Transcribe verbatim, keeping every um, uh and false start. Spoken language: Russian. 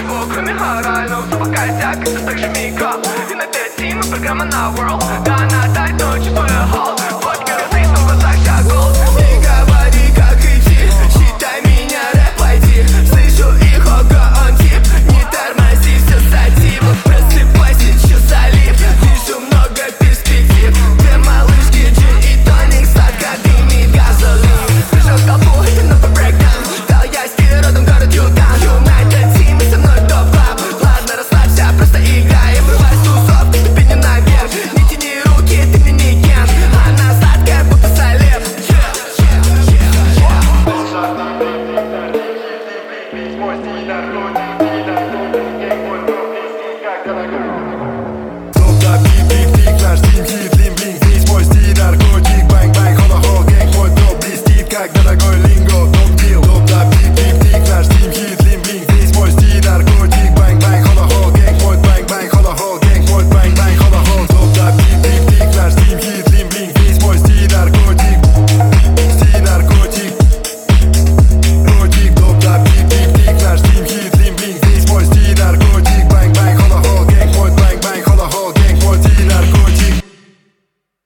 ничего, кроме орального. Все пока издяк, все так же мига. И на пять дней мы программа на World. Да, она дать, но чувствую холод. Вот как ты, но в глазах вся голод. Не говори, как идти, считай меня рэп ай ди. Слышу их, ого, он тип. Не тормози, все сади. Вот просыпайся, чё залип. Вижу много перспектив. Две малышки, джин и тоник. Сладко дымит газолин. Пришел в толпу, новый брейкдаун. Дал я стиль, родом город Юган. Юнайтед тим, и со мной топ-клаб. Ладно, расслабься, просто играем. Врывай тусовку, ступени наверх. Не тяни руки, ты мне не ген. Она сладкая, будто солев. Ну да, биг-биг-биг, наш дим-хит.